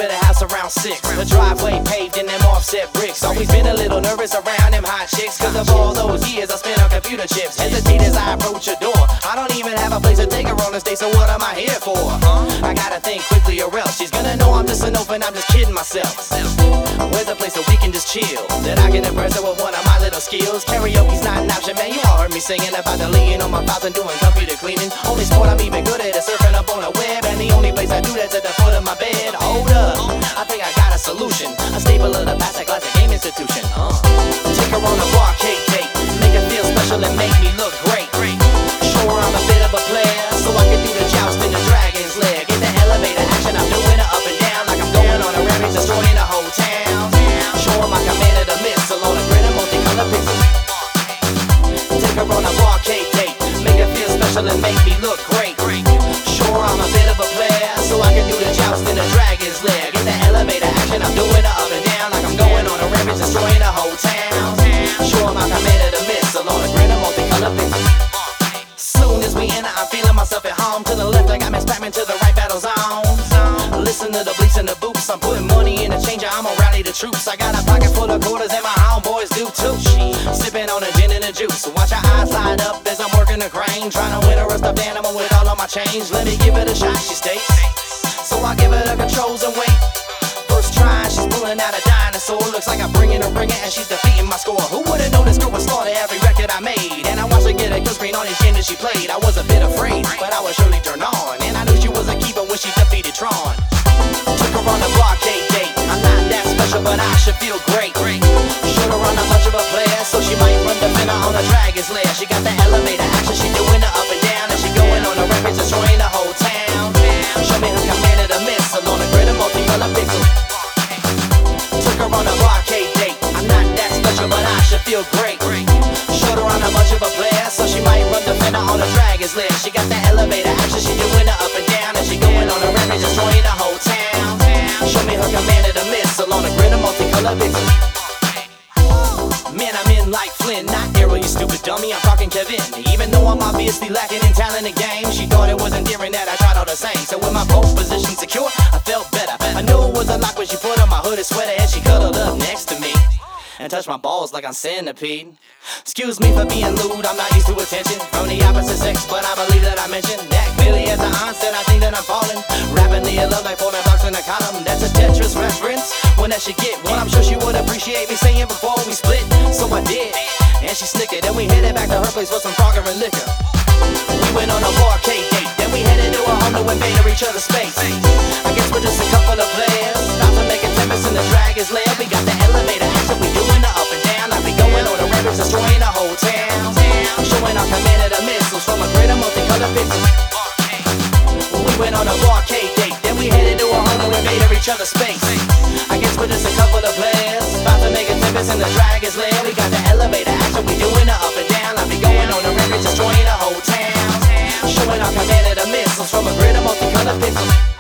at a house around 6. The driveway paved in them offset bricks. Always been a little nervous around them hot chicks, cause of all those years I spent on computer chips. Hesitate as I approach your door. I don't even have a place to take her on this day, so what am I here for? I gotta think quickly or else she's gonna know I'm just an open, I'm just kidding myself. Where's a place that we can just chill, that I can impress her with one of my little skills? Karaoke's not an option, man, you all heard me singing about deleting on my files and doing computer cleaning. Only sport I'm even good at is surfing up on the web, and the only place I do that's at the foot of my bed. Hold up, I think I got a solution, a staple of the past, a classic game institution. Take her on a barcade date, make her feel special and make me look great. Show her I'm a bit of a player, so I can do the joust in the dragon's lair. Get the elevator action, I'm doing it up and down like I'm going on a rampage, destroying the whole town. Show her my command of the mist, along a grid of multicolored pixels. Take her on a barcade date, make her feel special and make me look great. Show her I'm a bit of a player, so I can do the joust in the dragon's lair. Get the elevator action, I'm doing it up and down like I'm going on a rampage, destroying the whole town. Show her my command of the mist, along a grid of multicolored pixels. Soon as we enter, I'm feeling myself at home. To the left, I got Miss Batman, to the right, battle zone. Listen to the bleeps and the boops, I'm putting money in the changer, I'm gonna rally the troops. I got a pocket full of quarters and my homeboys do too. Sipping on a gin and a juice, watch her eyes light up as I'm working the crane, trying to win her a stuffed animal with all of my change. Let me give it a shot, she states. So I give her the controls and wait. First try, she's pulling out a dinosaur. Looks like I'm bringing her ringer and she's defeating my score. Who would've known this girl would slaughter every record I made? And I watched her get a kill screen on each game that she played. I was a bit afraid, but I was surely turned on, and I knew she was a keeper when she defeated Tron. Took her on a barcade date, I'm not that special, but I should feel great. Showed her I'm not much of a player, so she might run the fender on a dragon's lair. She got the elevator action, she doing it up and down, and she going on a rampage, destroying the whole town. Show me her command of the mist, along a grid of multicolored pixels. Took her on a barcade date, I'm not that special, but I should feel great. Showed her I'm not much of a player, so she might run the fender on a dragon's lair. She got the elevator action, she doing it up and down, and she going on a rampage, destroying the whole town. Show me her command of the mist, along a grid of multicolored pixels. Man, I'm in like Flynn, not Arrow, you stupid dummy, I'm talking Kevin. Even though I'm obviously lacking in talent in game, she thought it was endearing that I tried all the same. So with my pole position secure, I felt better. I knew it was a lock when she put on my hooded sweater and she cuddled up next to me and touched my balls like I'm Centipede. Excuse me for being lewd, I'm not used to attention from the opposite sex, but I believe that I mentioned that clearly as the onset. I think that I'm falling rapidly in love like folding blocks in a column. That's a Tetris reference, one that she get one. I'm sure she would appreciate me saying before we split, so I did, and she snickered. Then we headed back to her place for some Frogger and liquor. We went on a barcade date, then we headed to her home to invade each other's space. I guess we're just a couple of players, about to make a tempest in the dragon's lair. We got the elevator action, we doing the up and down, like we going on a rampage, destroying the whole town. Showing our command of the missiles from a grid of multicolored pixels. We went on a barcade date, then we headed to a home to invade each other's space. I guess we're just a couple of players, about to make a tempest in the dragon's lair. We got the elevator action, we doing the up and down, like we going on a rampage, destroying the whole town. Showing our command of the missiles from a grid of multicolored pixels.